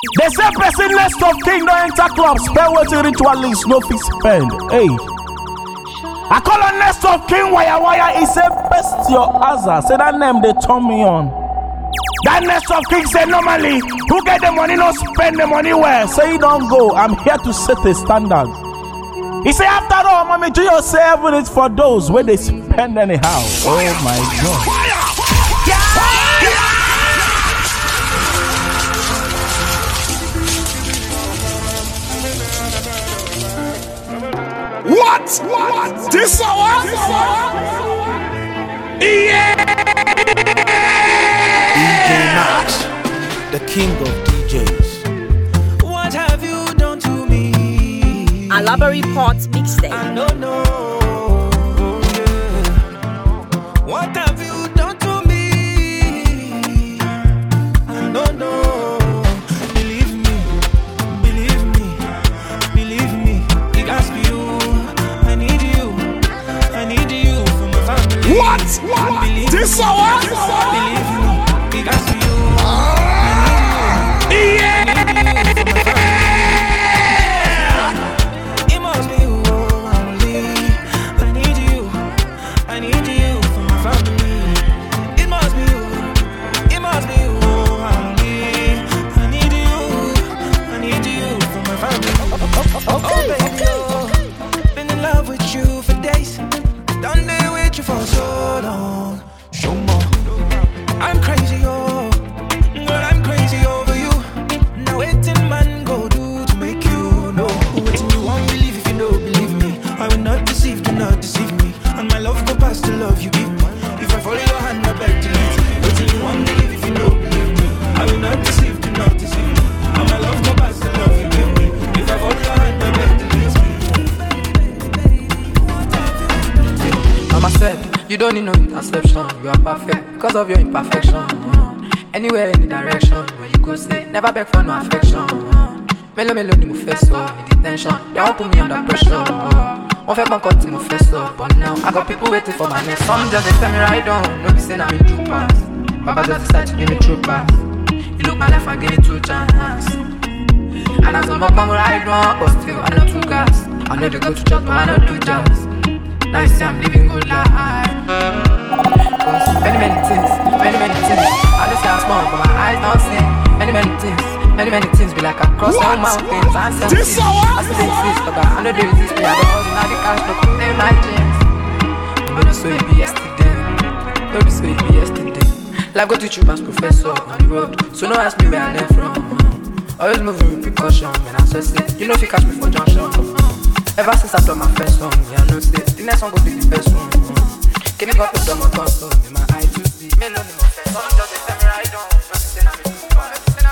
They say person next of king don't enter club. Spend what ritualist no fit spend. Hey. I call on next of king wire. He said best your Azza. Say that name they turn me on. That next of king said normally who get the money no spend the money well. Say he don't go. I'm here to set a standard. He say after all, mommy, do yourself when it's for those where they spend anyhow. Oh my God. What? This hour? Yeah! DJ Max, the king of DJs. What have you done to me? A library pot mixtape. I don't know. Yeah. What have you done to me? I don't know. Believe me. It has to be you. I need you for my family. What? This hour? Believe me. It has to be you. It must be you, only. I need you for my family. It must be you, only. I need you for my family. Oh baby, been in love with you for days. Done there with you for so long. Show more. I'm crazy, oh. Girl, I'm crazy over you. Now waiting man go do to make you know. Waiting you won't believe if you don't believe me. I will not deceive, do not deceive me. And my love go past the love you give me. If I follow your hand, I beg to leave. Waiting you won't believe if you don't believe me. I will not deceive, do not deceive me. And my love go past the love you give me. If I follow your hand, I beg to leave. Mama said, you don't need no interception. You are perfect because of your imperfection. Anywhere, any direction, where you go stay. Never beg for no affection. Melo ni mo fẹ́ sọ, need detention. They won't put me under pressure. Wọ́n fẹ́ pọ́n tí mo fẹ́ sọ, but now I got people waiting for my next. Some just they tell me right on, no be saying I'm in true pass. Baba just decide to give me true pass. You look my life and give me 2 chance. And as I'm up, I'm right on, but still I know 2 gas. I know they go to church, but I don't do jazz. Now you see I'm living good life. Cause many things. I just say I'm small, but my eyes don't see. Many things be like I cross all mountains and some seas. I still exist, but I know they resist me. I don't know now the cash to contain my dreams. But so it be yesterday. Life go teach you as professor on the road. So no ask me where I left from. Always moving with precaution when I'm stressed. You know if you catch me for junction. Ever since I saw my first song, yeah, no say the next one go be the best one. Can you go to some custom in my eye to see? Me no need no face. Some just they tell me right on. Just say I'm in too far.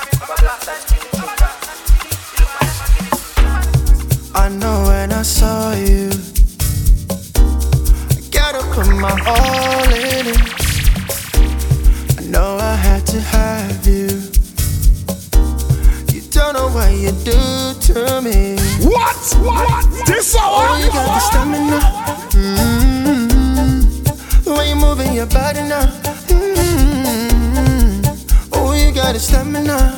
I know when I saw you, I gotta put my all in it. I know I had to have you. You don't know what you do to me. What? This hour? Oh, you got the stamina. The way you're moving your body now. Oh, you got the stamina.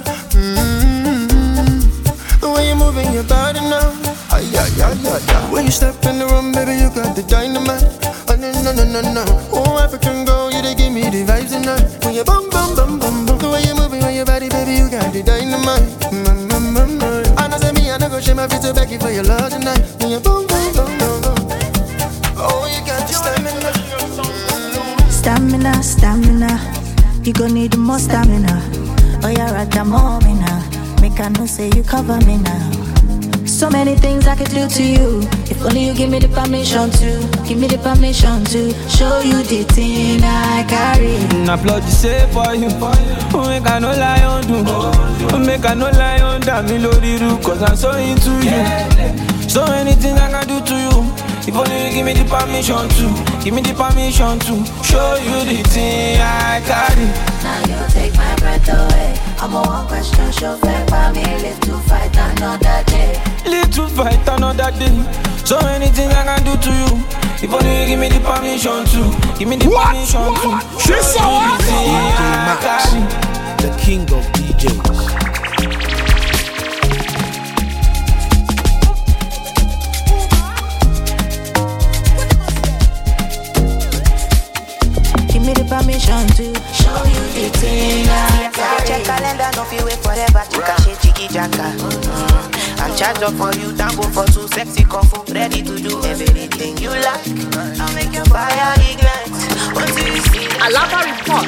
The way you're moving your body now. When you step in the room, baby, you got the dynamite. Oh, no. Oh, African girl, you they give me the vibes tonight. When you bum. The way you're moving on your body, baby, you got the dynamite. I know say me, I know go share my feet to Becky for your love tonight. When you bum. Oh, you got the Stamina. You gon' need more stamina. Oh, you're at the moment now. Make I know say you cover me now. So many things I could do to you. If only you give me the permission to. Give me the permission to show you the thing I carry. I applaud you say for you. Make I no lie on do. Make I no lie on that me lori do. Cause I'm so into you. So many things I can do to you. If only you give me the permission to. Give me the permission to show you the thing I carry. Now you take my breath away. I'm a one question show fair for me. Live to fight another day. Live to fight another day. So many things I can do to you. If only you give me the permission to. Give me the permission to show you the thing I carry. The king of DJs. I don't feel wait forever. Chika shake jiggy jaka. I'm charged up for you, tango for two, sexy comfort, ready to do everything you like. I'll make your fire ignite. Until you see Alaba report.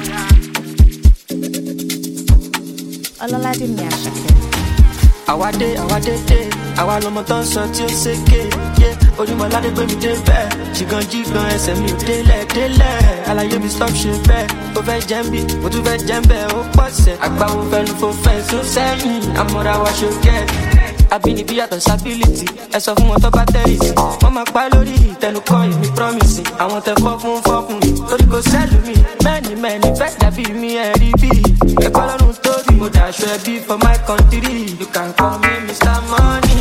Ololade mi Asake. Àwa dé, àwa lọmọ tó ń sọ tí ó ṣèké. Ojúmọ́ ládé gbé mi dé bẹ́ẹ̀. Ṣìgàn jígan ẹsẹ̀ mi ò délẹ̀. Àlàyé mi stop ṣe bẹ́ẹ̀. Ó fẹ́ jẹ́ ń bì, mo tún fẹ́ jẹ́ ń bẹ́ẹ̀. Ó pọ̀ sẹ̀, àgbáwo fẹ́nu fò fẹ́ sún sẹ́yìn. Àmọ́ra wa ṣòkẹ́. Àbínibí yàtọ̀ sábílítì. Ẹ sọ fún wọn tó bá tẹ́rìsì. Wọ́n máa pa lórí ìtẹnukọ́ èmi promise. Àwọn tẹ fọ́ fún mi. Torí kò sẹ́lù mi. Mẹ́ni fẹ́ dàbí mi ẹ̀rí bí. Ẹ̀kọ́ lọ́run tóbi. Mo dàṣọ ẹbí for my country. You can call me Mr. Money.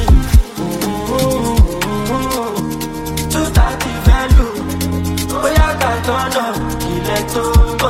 230 value. Bóyá ká tọ́nà ilẹ̀ tó bọ̀.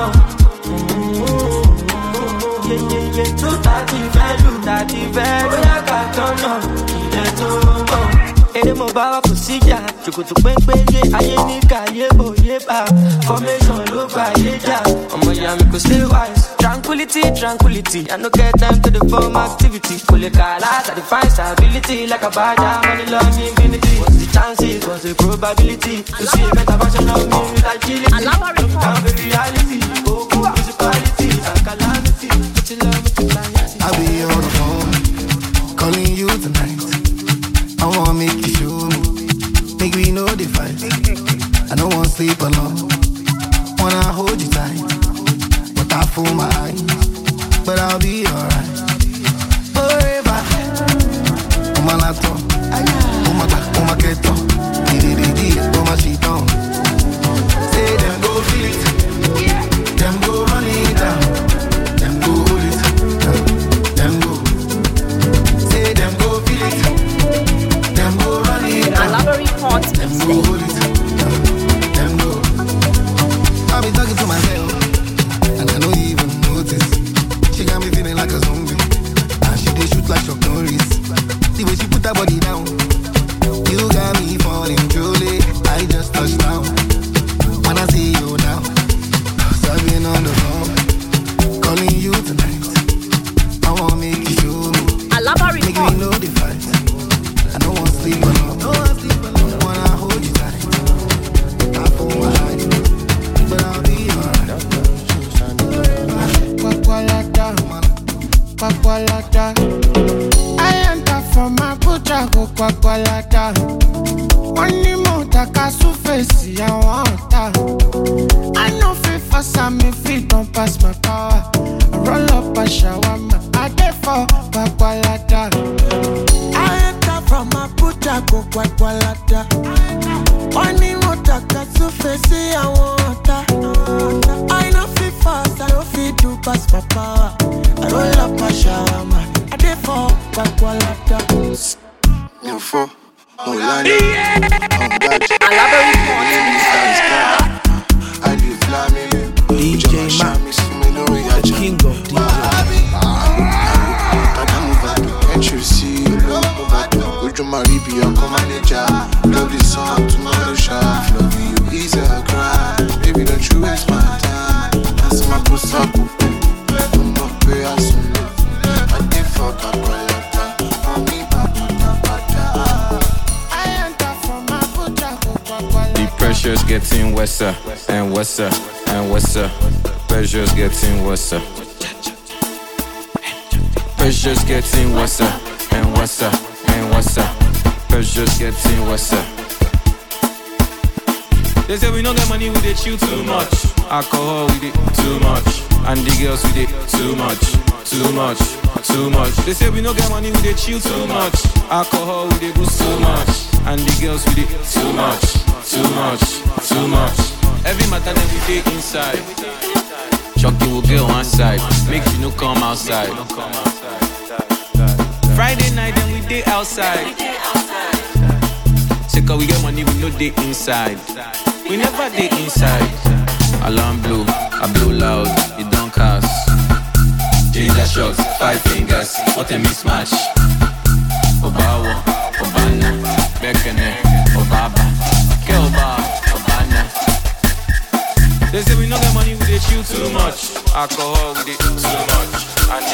230 value. Bóyá ká tọ́nà ilẹ̀ tó bọ̀. Ere mo bá wa kò síjà, ṣòkòtò pẹ́ńpẹ́lẹ́, ayé ní káyé òye bá. Formation ló gba ayé jà, ọmọ ìyá mi kò stay wise. Tranquility, I no get time to the form activity. Kò lè kà láti define stability, like a badger, money long infinity. What's the chances, what's the probability? To see a better version of me with agility. Can't be reality, oh, municipality, and calamity. Put your love with your vanity. I'll be on the phone, calling you tonight. I wanna make you show me, make we know the fight. I don't wanna sleep alone, wanna hold you tight. But I fool my eyes, but I'll be alright. Forever, on my laptop, on my keto, on my sheet on. Say them go feel it, them go run it down, them go hold it, them go. Say them go feel it. Alaba report. Them go. I'll be talking to myself, and I don't even notice. She got me feeling like a zombie, and she dey shoot like Chuck Norris. The way she put her body down, you got me falling truly. I just touched down. When I see you now, so I've been on the phone, calling you tonight. I wanna make you show me, Alaba make me report. know the fight. I don't wanna sleep alone. Wanna hold you tight. I pull my life, but I'll be alright. Kwakwalata. I enter from my butcher go kwakwalata. Money motor kasu face ya wanta. I know fit fast and me fit don't pass my power. I roll up a shawarma. I dey for kwakwalata. I enter from my butcher go kwakwalata. Money motor kasu face ya wanta. I know fit fast, I know fit do pass my power. I roll up my shawarma. I dey for kwakwalata. For Olani, Alaba report. I live flaming. DJ Max, the king of DJ. Can't you see? Would you marry be your manager? Love this song tomorrow, shot. Love you is a crime. Baby, don't you waste my time. That's my puss up. I'm not pay as soon. I did fuck up. Pressure's getting worse and worse and worse. Pressure's getting worse. Pressure's getting worse and worse and worse. Pressure's getting worse. They say we don't get money, we dey chill too much. Alcohol, we dey too much. And the girls, we dey too much. They say we don't get money, we dey chill too much. Alcohol, we dey boost too much. And the girls, we dey too much. Every matter that we take inside. Chucky will get one side. Make you no come outside. Friday night then we day outside. Say cause we get money, we no day inside. We never day inside. Alarm blow, I blow loud, it don't cast. Ginger shots, 5 fingers, what a mismatch. Obawa, Obana, Bekene, Obaba. They say we no get money, we dey chill too much. Alcohol, we dey too much. And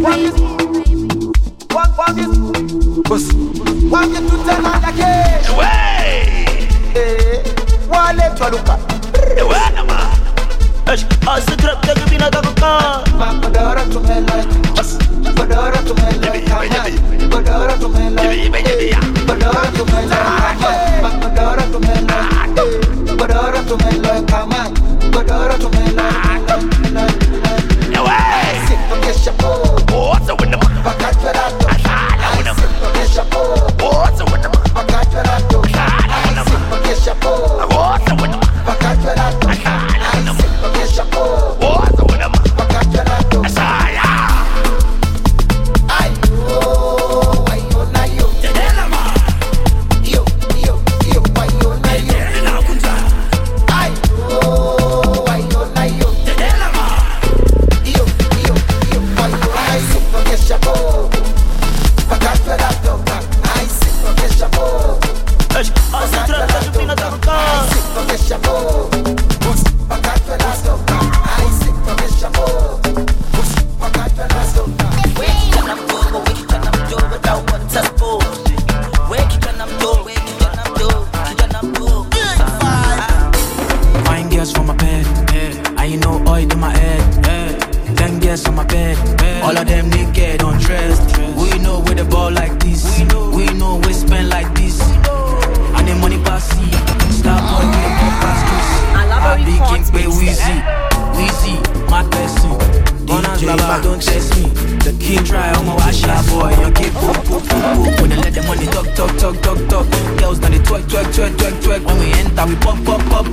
One to tell on the cage. One left to look at. As the trap that we not have car. Badara to me like. Badara to me like. Badara to me like. Badara to me like. Badara to me like. Badara to me like. Badara to me like. Sit to get chapeau. What's up with the Bagat verato. Sit to get chapeau. What's up with the Bagat verato. Sit to get chapeau. What's up with the Bagat verato. What's up with the Bagat verato. All of them naked, undressed. We know where the ball like this. We know we spend like this. And the money pass see. Stop boy, we the pop pass Chris. I big king pay Weezy, my person. DJ Max, don't test me. The king try, I'm a washer boy. You keep poop. When they let the money talk. Girls now they twerk. When we enter, we pop.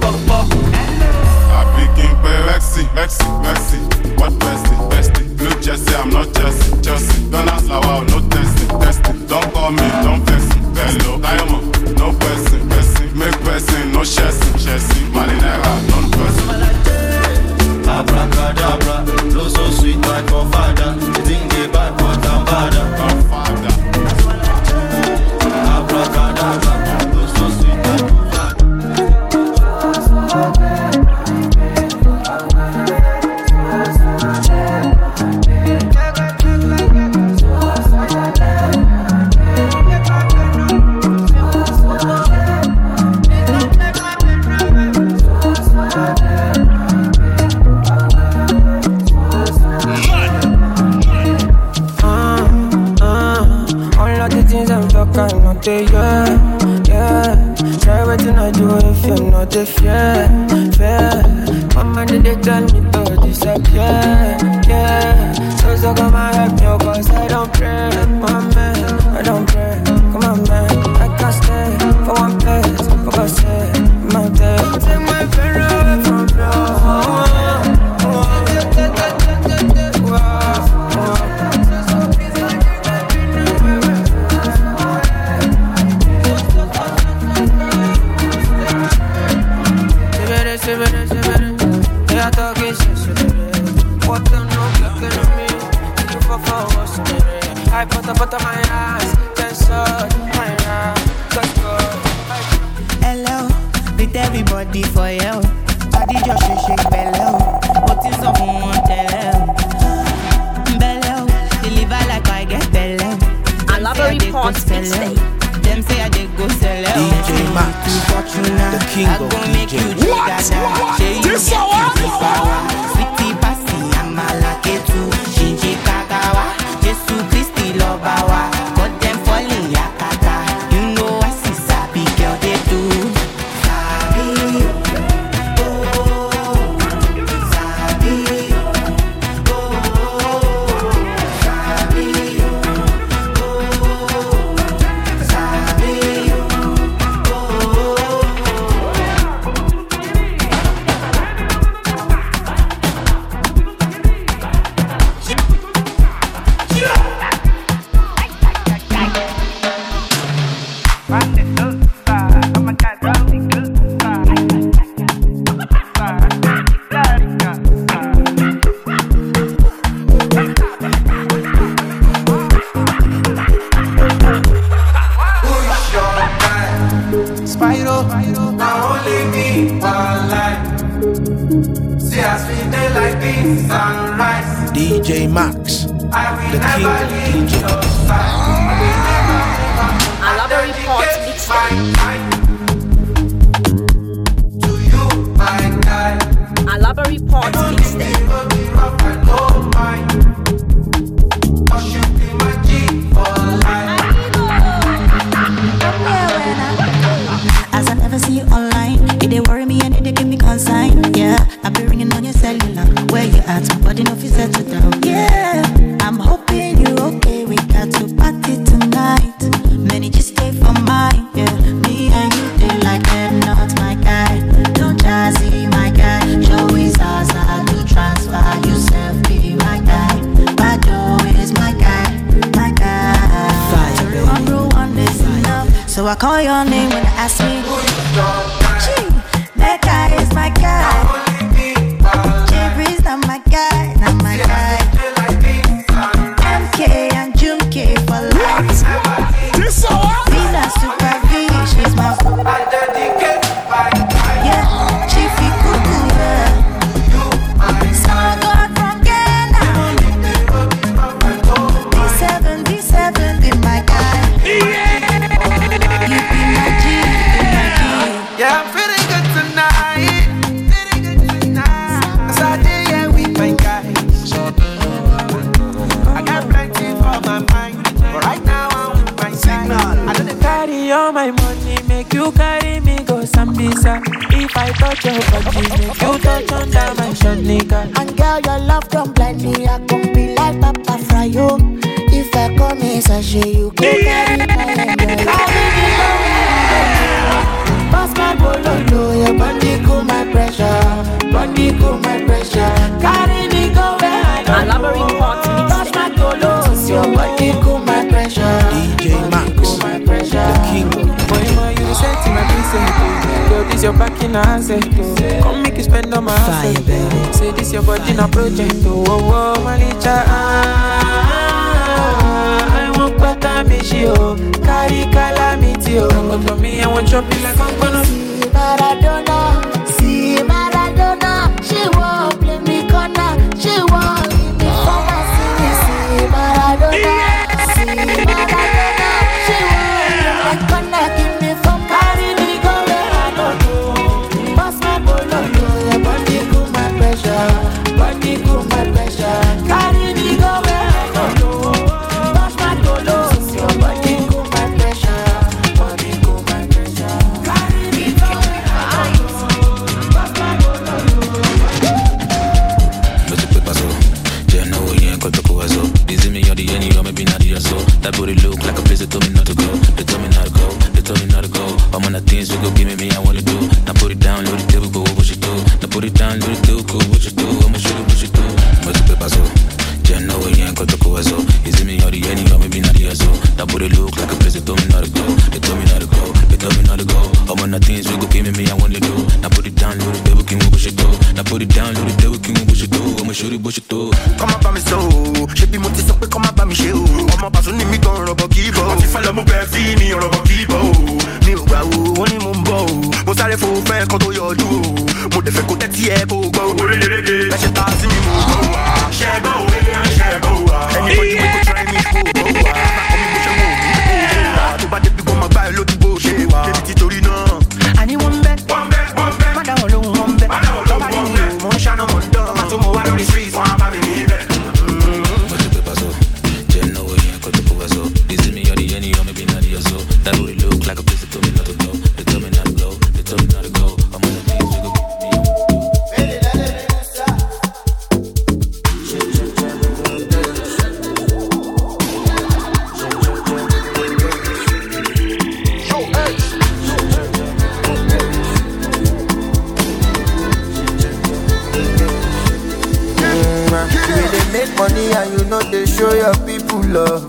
I big king pay Lexi. What bestie? Blue Jesse, I'm not Jesse. Don't ask Lawa, no testing. Don't call me, don't vex me. Hello, Diamond, no person. Make person, no chassis. Marinera, non-person. Abracadabra, flow so sweet like your father. You think they bad, but I'm badder. Abracadabra, flow so sweet like your not there, yeah. Try waiting I do if you're not there, fair. Mama did they tell me to disappear, yeah. So come and help me, cause I don't pray, my man, I don't pray. Come on, man, I can't stay for one place, for God's sake, my day. Take my friend away from you. I put up my eyes, my hello, with everybody for you. Body just shake bello. What is up on bello? Deliver like I get bello. I love a report. Them say I did go sell out. DJ Max, the king of DJs. What? This hour? Sweetie Passy, I'm a lucky too. Shinji Kagawa, Jesu Christi Lobawa. Got them falling yakata. You know I see sabi girl they do. Sabi, oh, sabi, oh, sabi, Spyro, now only me one life. See us we day like this sunrise. DJ Max, The king of DJ. Alaba Report mixtape. Alaba Report mixtape. As I never see you online, they worry me and they give me consign. Yeah, I've been ringing on your cellular. Where you at? My body no fit settle down. Yeah, I'm hoping you okay. We got to party tonight. Many just stay for mine. Yeah, me and you they like them, not my guy. Don't jazzy my guy. Show is ours. I do transfer. You self be my guy. Bado is my guy, my guy. One is enough. So I call your name when I ask me. That guy is my guy. Jerry's not my guy, not my guy. MK and Junke for life. Venus Super V, she's my yeah, Chiefy Cuckoo, yeah. Son God from Ghana. D7 be my guy. You be my G, Yeah, I'm feeling good tonight. As I did, yeah, with my guys. I got plenty for my mind, but right now I'm with my signal. I don't carry all my money, make you carry me go Sambisa. If I touch your body, make you touch under my shirt, nigga. And girl, your love don't blind me. I can be like Papa Fryo. If I come in sachet, you go carry my umbrella. Pass my bololo, your body cool my pressure. Body cool my pressure. Carry me go where I don't Alaba Report Pass my bololo, your body cool my pressure. DJ Max, my pressure. the king of Boy, man, you the set in my precinct. Girl, this your back in a asset. Come make you spend on my asset. Say this your body in a project. Oh, oh, oh, Malicha. I want better me, she oh. Carry calamity, oh. Come to me, I want chop you like I'm gonna. See Maradona, she won't play me corner. She won't give me former. See Maradona, see Maradona, she won't play me corner. Give me former. Carry me go where I don't know. Pass my bolo, your body cool my pressure. Body cool my pressure. Carry me go where I don't know. Pass my bolo, your body cool my pressure. Body cool my pressure. Carry me go where I don't know. Pass my bolo. No te puede pasar, ya no voy en cuanto cobazo. Dice me you're the any, or maybe not the so. That booty look like a place that told me not to go. They told me not to go, they told me not to go. I'm on the things we go give me, I wanna do. Now put it down, load it, table, go, what you do. Now put it down, load it, do, go, what you do. I'ma show you what you do. No te puede pasar, ya no voy en cuanto cobazo. Dice me you're the any, or maybe not the so. That booty look like a place that told me not to go. They told me not to go, they told me not to go. I'm on the things we go give me, I wanna do. Now put it down, load it, table, king, what you do. Now put it down, load it, table, king, what you do. I'ma show you what you do. Come up by me so, she be multi so come up by me show. I'm up as soon as me go rubber keepo. What if I love me baby, me rubber keepo. Me wow, one in mumbo. Mo sáré fo fẹ́ kan tó yọjú o. Mo dẹ̀ fẹ́ kó tẹ́tí ẹ kó gbọ́. Ẹ ṣe ta sí mi mo gbọ́ wa. Ṣẹ́gbọ́ o, ṣẹ́gbọ́ wa. Anybody we go try me kó gbọ́ wa. Àkọ́mi bó ṣe wò mí kó gbọ́ wa. Tó bá débi kó máa gbá ẹ lójú bó ṣe wà. Débi tí torí náà. Àní wọ́n bẹ́, má dáwọ̀ lóhùn wọ́n bẹ́. Lọ́ba ní mi ò mọ̀ ń ṣáná mọ̀ ń dán. Má tó mo wá lórí street, wọ́n á bá mi níbẹ̀. No te puede pasar, ya no voy en cuanto cobazo. Dice me you're the any, or maybe not the so. That booty look like a place that told me not to go. They told me not to go, they told me not to go. I'm on the things we go give me. You dey make money and you know they show your people love.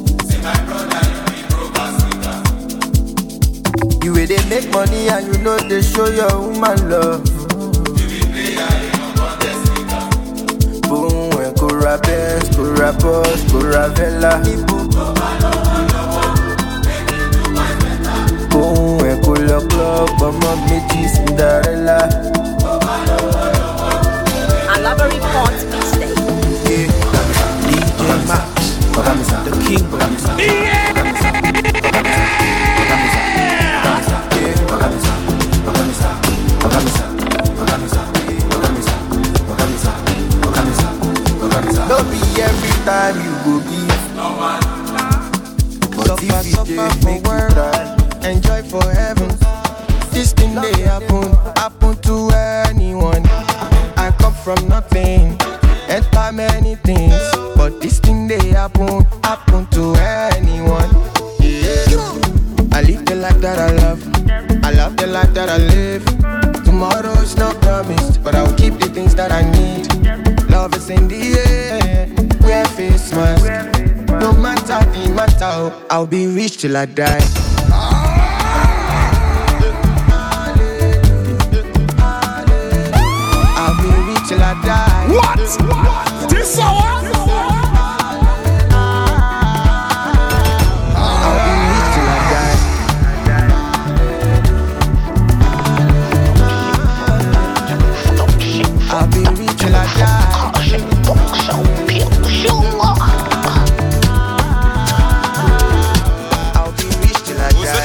You will they make money and you know they show your woman love. Boom, when Cora Benz, Cora Boss, Cora Vella. Boom, when Cora Club, Mama Michi, Cinderella. Alaba Report mixtape. DJ Max. Suffer for world, enjoy for heaven. This thing they happen to anyone. I come from nothing, enter many things, but this thing they happen to anyone. Yeah. I live the life that I love the life that I live. Tomorrow is not promised, but I'll keep the things that I need. Love is in the air, wear face mask. No matter the matter, I'll be rich till I die. I'll be rich till I die. What? This hour? I'll be rich till I die. I'll be rich till I die. I'll be rich till I die.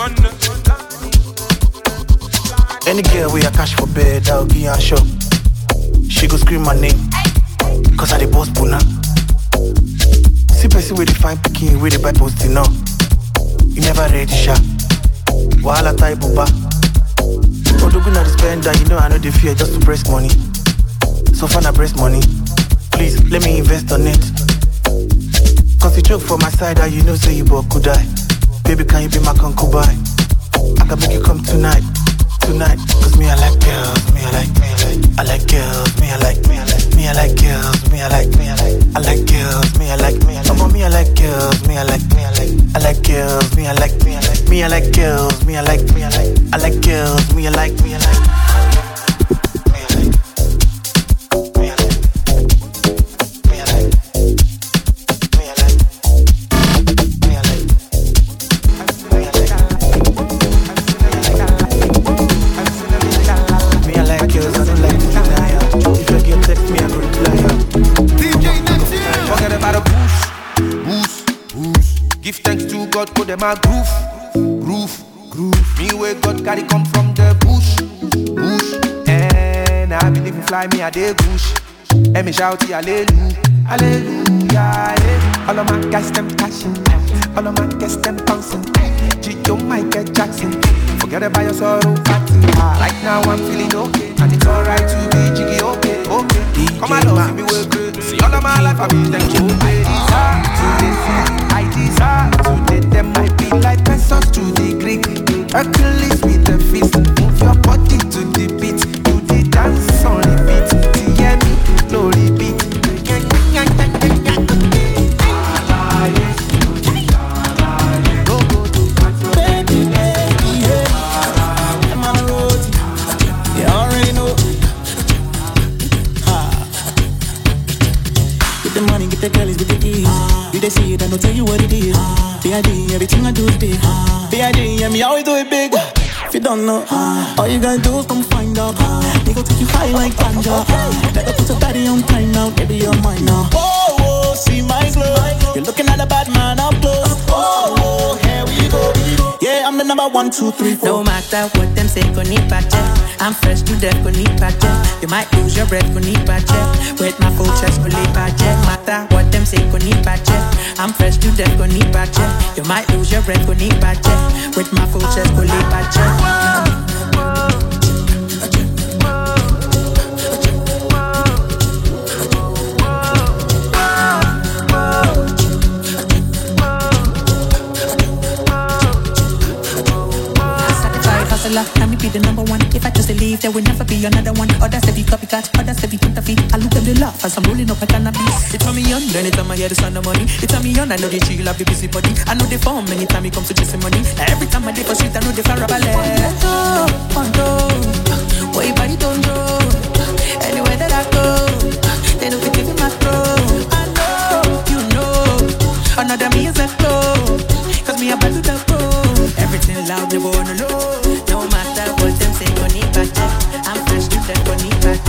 Any girl we a cash for bed, I'll give her a shop. She go scream my name, cause I the boss puna. See person with the fine picking, with the buy posting up. You never ready shot. Wahala type buba. Odogun na the spender, you know I know the fear just to press money. So far I press money. Please, let me invest on it. Cause you choke for my side, you know say you both could die. Baby, can you be my concubine? I can make you come tonight. Cause me I like girls, I like girls, I like girls, I like girls, I like girls, I like girls, I like girls, I like girls, I like girls, I like. My groove. Me where God carry come from the bush. And I believe you fly me a day bush. And me shout hallelujah, hallelujah. All of my guys them passion, all of my guys them bouncing. Gio Michael Jackson, forget about your sorrow, party. Right now I'm feeling okay, and it's alright to be jiggy okay. Come on, love, see me work good. See all of my life I be thank you. I desire to date them. I be like pesos to the Greek. Hercules with the fist. Move your body to the beat. Do the dance on repeat. Hear me, no repeat. Baby, yeah. I'm on the road. You already know. Get the money, get the girlies, get the keys. They see it, I don't tell you what it is. B.I.D. everything I do is big. B.I.D. yeah, me always do it big. If you don't know, all you gotta do is come find out. They gon' take you high like ganja. Never put your body on time now, baby, you're mine now. Oh, see my glow. You're looking at a bad man up close. Oh, here we go. Yeah, I'm the number 1, 2, 3, 4. No matter what them say, go need patch. I'm fresh to death, go need patch. You might lose your breath, go need patch. With my full chest, go need patch. Matter what them say, go need patch. I'm fresh to death, go need patch. You might lose your breath, go need patch. With my full chest, go need patch. Let me be the number one. If I just leave, there will never be another one. Others they be copycat, others they be counterfeit. I look them, they laugh as I'm rolling up a cannabis. It turn me on, anytime I hear the sound of money. It turn me on, I know they chill, I be busy body. I know they form anytime it comes to chasing money. Now every time I dey for street, I know they far up a leg. What you body don't know. Anywhere that I go, they know they give me my throat. I know, you know, another me is a flow. Cause me about to the pro. Everything loud, they go on the low. No matter what them say, go need back. I'm fresh to death, go need back.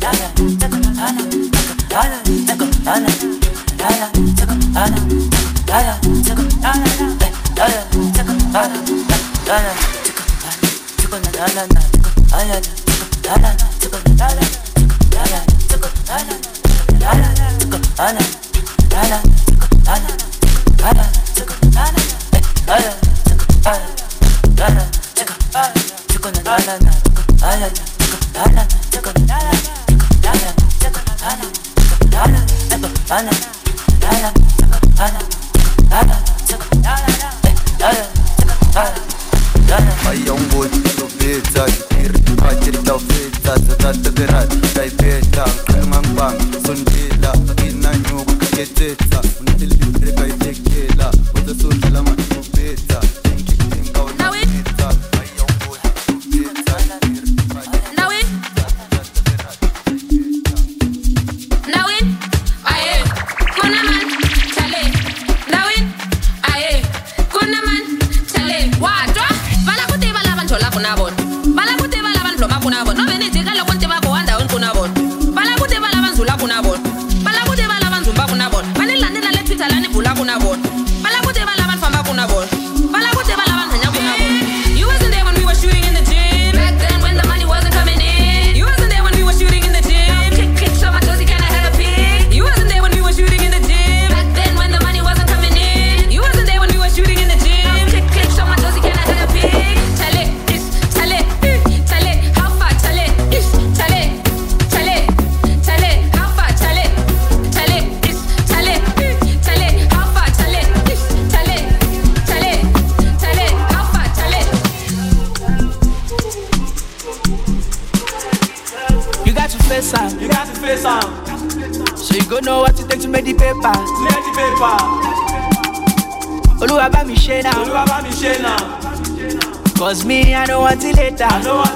Cause me, I don't want it later.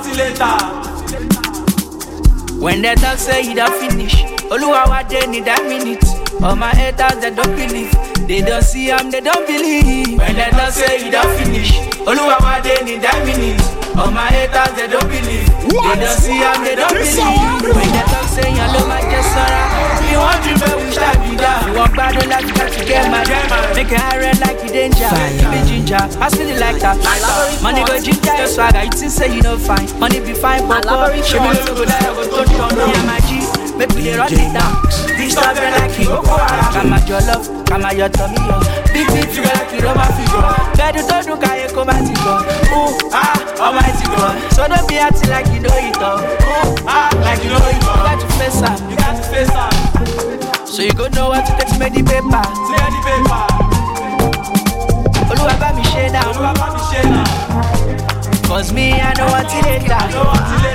When they talk say you don't finish, Oluwa what they need that minute. All my haters they don't believe, they don't see them, they don't believe. When they talk say you don't finish, Oluwa what they need that minute. All my haters they don't believe, they don't see them, they don't believe. When they talk say you love my Jessara, you want to be wish that be down. You want bad like you got to get mad, make it red like you danger. You be ginger, I still like that. Money go ginger your swagger, you think say you don't fine. Money be fine, but she me no go die, I go touch on me and my G. Make me run it down. This time I like you. Come at your love, come at your tummy. Big figure like you, Roma figure. Better don't do Kaya come at it. Ooh, almighty God. So don't be acting like you know it all. Ooh, like you know it all. You got to face up. You got to face up. So you go know what to take to make the paper. To make the paper. Oluwa ba mi share now. Oluwa ba mi share now. Cause me, I know what it later. I know what it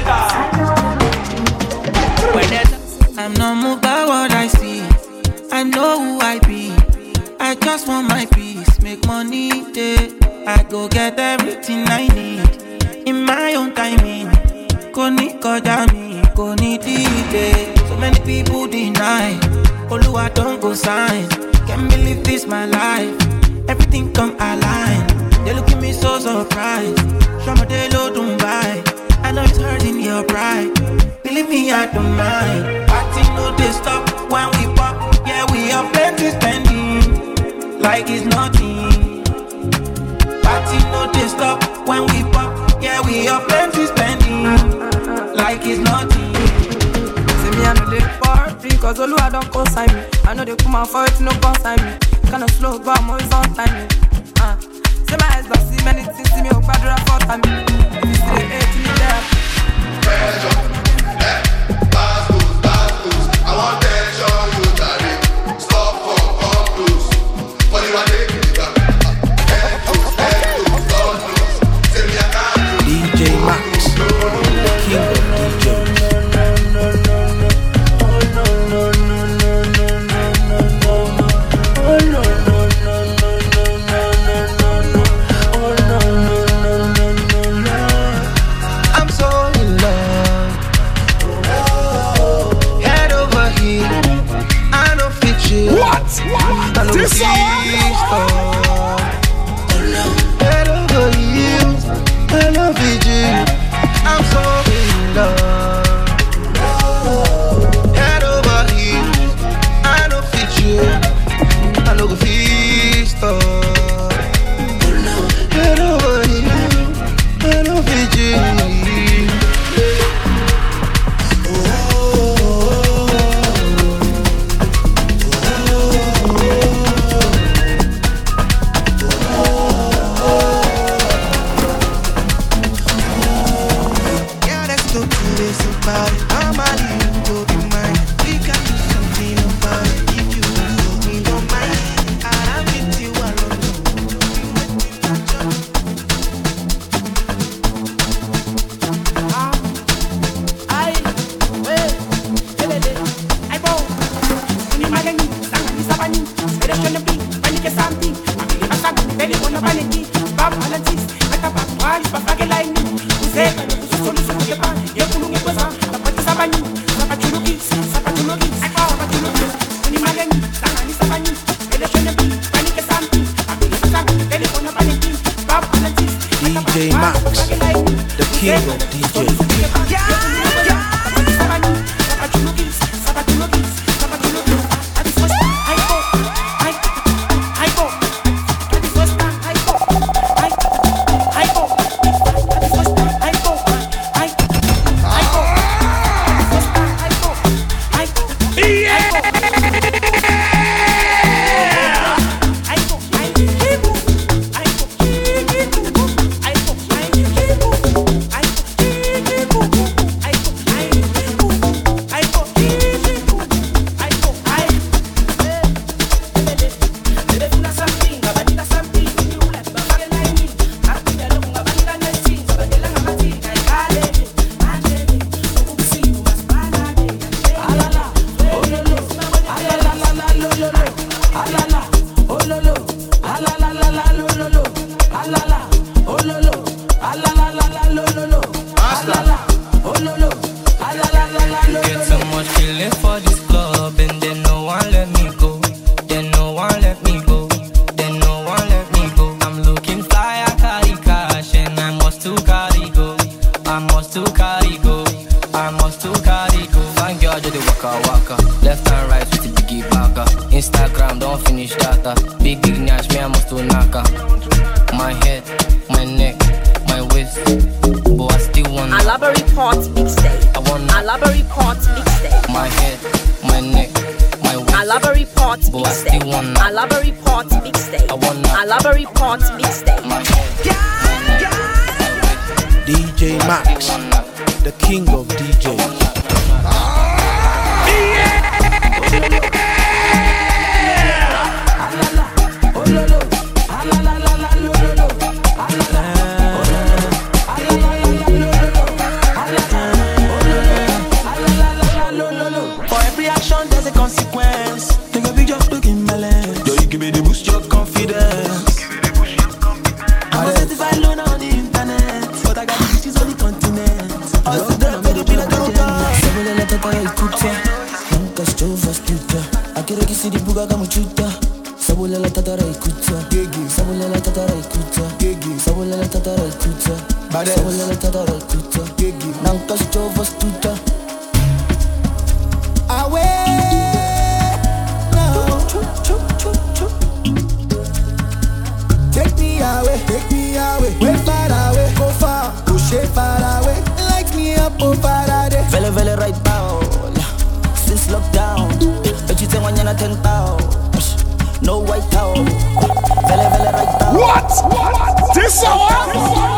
later. When there's I'm not moved by what I see. I know who I be. I just want my peace, make money day. I go get everything I need in my own timing. Koni koja mi, koni day. So many people deny. Oluwa don't go sign. Can't believe this my life. Everything come align. They look at me so surprised. Shama low don't buy. I know it's hurting your pride. Believe me, I don't mind. Party no they stop when we pop. Yeah, we have plenty spending like it's nothing. Party no they stop when we pop. Yeah, we have plenty spending like it's nothing. See me, I know they party cause Oluwa don't consign me. I know they come out for it, no consign me. Kinda slow, but I'm always on time. See my eyes, but see many things. See me, oh, bad rap for time. If you see the hate, me there. I want tension, you carry. Stop for all cruise. For the one day, head to, don't lose. Say me, I can't do. DJ Max, the king of DJs. I'm so in love. Head over here, I know fit you. What? I know This head over here, I know fit you. I'm so in love. about it. Normally you go be mine. We can do something about it. If you hold me, don't mind. I'm with you alone. DJ Max, the king of DJs. DJ Max, the king of DJs. For every action, there's a consequence. Take a picture, look in my lens. Yo, you give me the boost your confidence. I'm a certified loner on the internet, but I got the bitches on the continent. Also, the baby, I don't know. Several letters I écoute. Nunca estou fastuta. Aquele que se divulga como chuta. Sabula la tatara écoute. Sabula la tatara écoute. Sabula la tatara écoute. Sabula la tatara écoute. Nunca estou fastuta. Take me away, way far away, go far, push it far away, light me up, oh Faraday. Vele right now, since lockdown, but you say when you're not 10 pounds, no white out. Vele right now. What? This hour?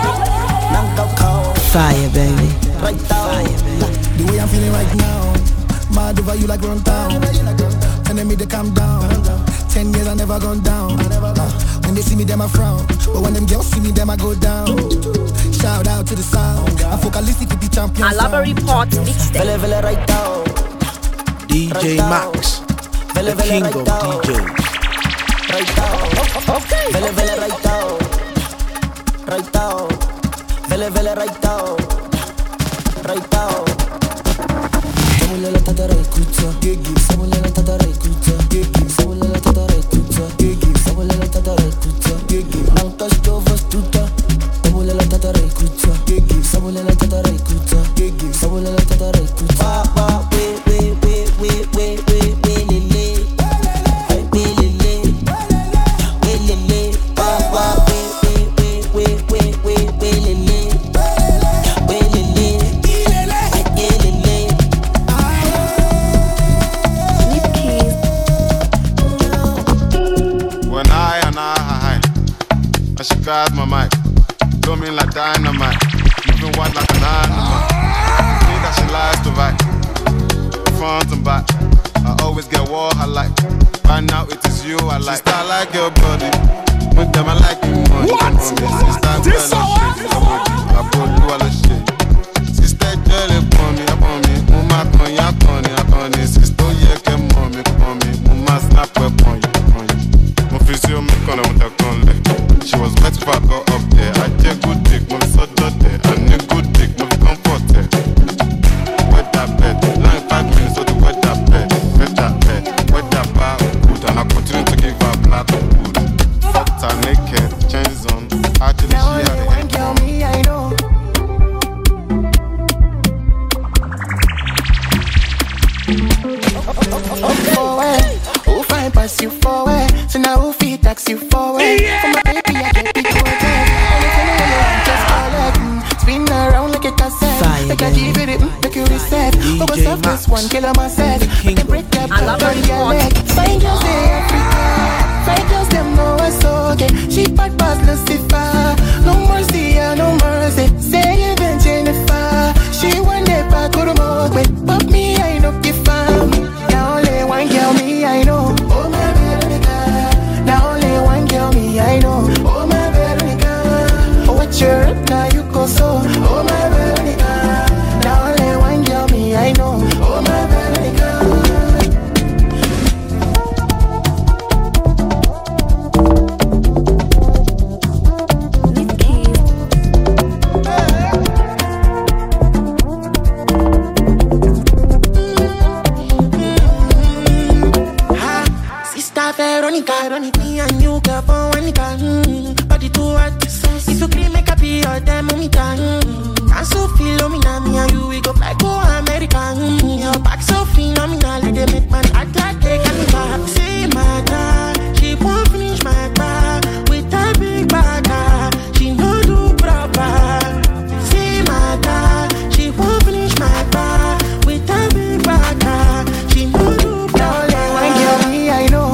Fire, baby. Right now, the way I'm feeling right now, mad over you like run down. Telling me to calm down. 10 years I never gone down. When they see me, them I frown. But when them girls see me, them I go down. Shout out to the sound. I focalistic with the champion. Alaba Report mixtape. Vele right now. DJ Max, the king of DJs. Right now. Okay. Vele right now. Right now. Vele right now. Right now. Sabula la tatara écoute. Sabula la tatara écoute. Sabula la tatara écoute. Sabula la tatara écoute. Nunca estou fastuta. Sabula la tatara écoute. Sabula la tatara écoute. Sabula la tatara écoute. Guys, my mic, do me like dynamite, moving white like an animal. Think that she lies to you, I like. Sister, I like your body. With them, I like you money. What? This hour? I put you all the shit. Sister, jelly for me, upon me. Mama, con ya con ya. Sister, yeah, come on me, Mama, snap up on you. My physio, me con with a con leg. She was wet for I go up there. I take good dick, my son there. I need good dick, my comfort there. Wet that bed, 95 minutes, so the wet that bed. Wet that bed, wet that bar good. And I continue to give her black good. Fucked her naked, chains on. Actually, she had a head. Girl, me, I know. Forward, who find pass you forward? So now who feed tax you forward? For my baby, I get it forward. Anything you want, just call it. Spin around like a cassette. Like I give it, like you reset. But what's up, this one, kill myself. I can break that on your leg. Fine girls, they Africa. Fine girls, them know what's okay. She bad boss Lucifer. No mercy, yeah, no mercy. Say even Jennifer. She one day back to the mouth with. But me, I know the fam. Now only one girl, me, I know. Oh my Veronica. Now only one girl, me, I know. Oh my Veronica. Oh, what's your now you go so. Oh my Veronica. Now only one girl, me, I know. Oh my Veronica. Veronica, me and you girl for Veronica. Body too hot, if you cream make a be your damn momita. I'm so phenomenal, me and you we go fly go America. Your back so phenomenal, they make man attack they can back. See my dad, she won't finish my car with a big bag. She no do proper. See my dad, she won't finish my car with a big bag. She no do proper. One girl me I know.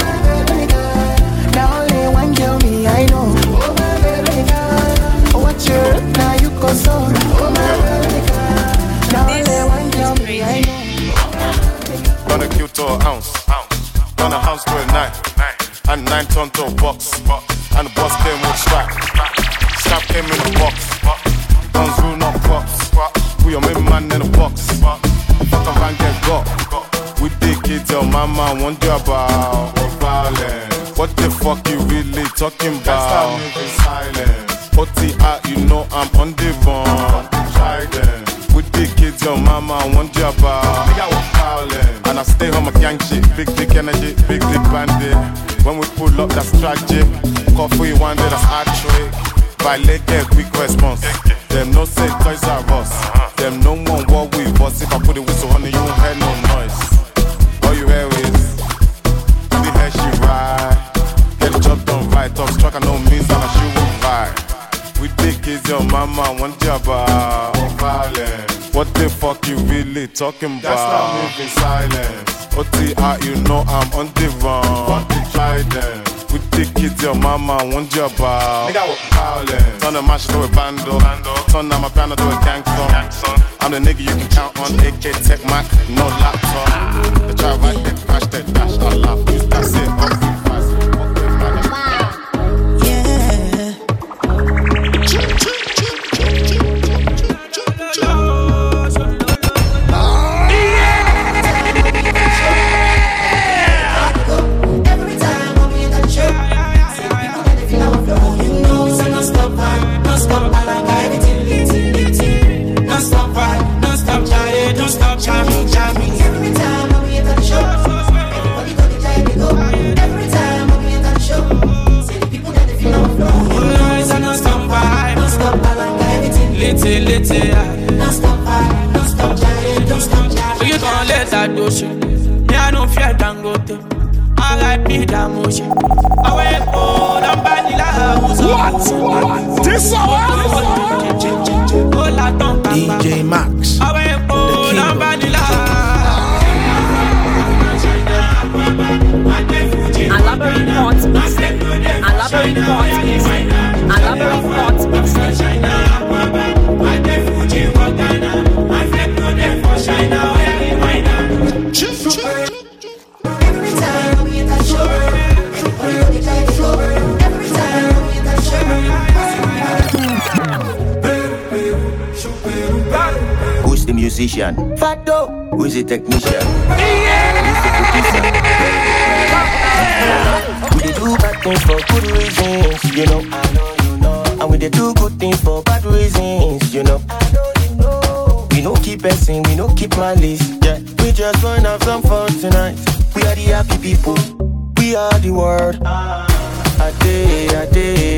I know, oh my Veronica. Oh, what's your now you go so, oh my Veronica. Now only one girl me, I know. Gonna kill to an ounce. Gonna house to a 9. And 9 ton to a box. And the boss came with strap. Strap came in the box. Guns rule not props. Put your main man in a box. Fuck around get got. With the kids, your mama wonder about violence. What the fuck you really talking about? Silence. OTR, you know I'm on the run. Try them. With the kids, your mama wonder about. And I stay home, a gang shit. Big dick energy, big dick bandit. When we pull up, that's tragic. Coffee one day, that's hard trick. Violate, get quick response. Them no say toys are us. Them no one what we was. If I put the whistle on you, you won't hear no noise. All you hear is the hair she ride. Get the job done right. Top struck and no means and she won't ride. We think it's your mama one job about violence. What the fuck you really talking about? That's not moving silence. OTR, you know I'm on the run. Fuck the trident. We think it's your mama one job about. Nigga with violence. Turn the match to a bando. Turn on my piano to a gang song. I'm the nigga you can count on. AK Tech Mac, no laptop. They try right, they crash, they dash, I laugh. That's it, So you gon' let that do shit. Me I don't fear Dangote. I like me that motion. I went on and buy the house. What? This hour? DJ Max, I went on and buy the Elaborate thoughts mixing. Elaborate thoughts mixing. Elaborate thoughts mixing. Every time we hit that show, the musician? Fado, who is the technician? We dey do bad things for good reasons, you know. I know you know. And we dey do good things for bad reasons, you know. I know you know. We no keep passing, we no keep malice. Yeah, we just wanna have some fun tonight. We are the happy people, we are the world. I day with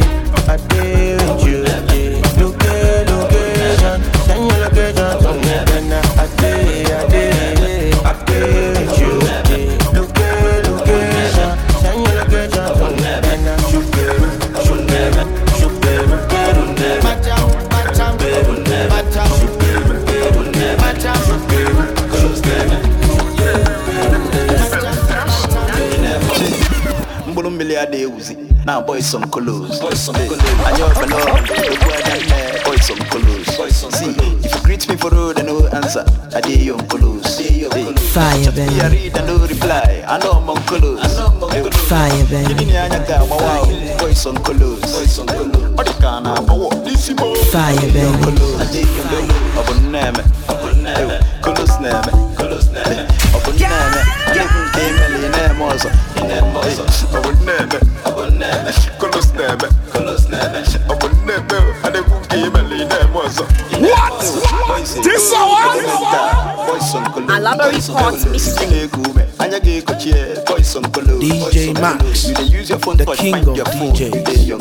you. Location, send your location to me. Then I day with you. Location, send your location to me. Then I shoot better. Now boys some colors. And you're below, boys some colors. See, if you greet me for road and no answer, I dare you on colors. Fire, baby. I read and no reply, I know I'm on colors. Fire, baby. Boys some colors. Fire, baby. What? This one? Alaba Report mixtape. DJ Max, the king of DJs.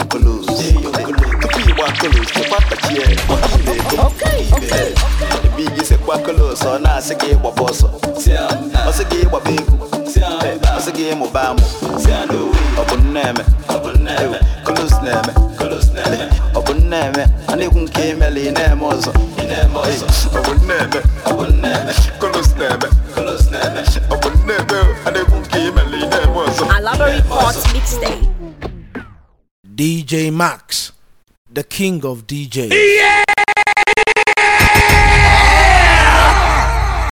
Okay. The big is a quackalo, so now I say, Waboso. I say, Wabiku. I say, Obama. Upon name, Colus name, upon name, and they won't came early in them also. Upon name, Colus name, upon name, and they won't came early in them also. Alaba Report mixtape. DJ Max, the king of DJs. Yeah!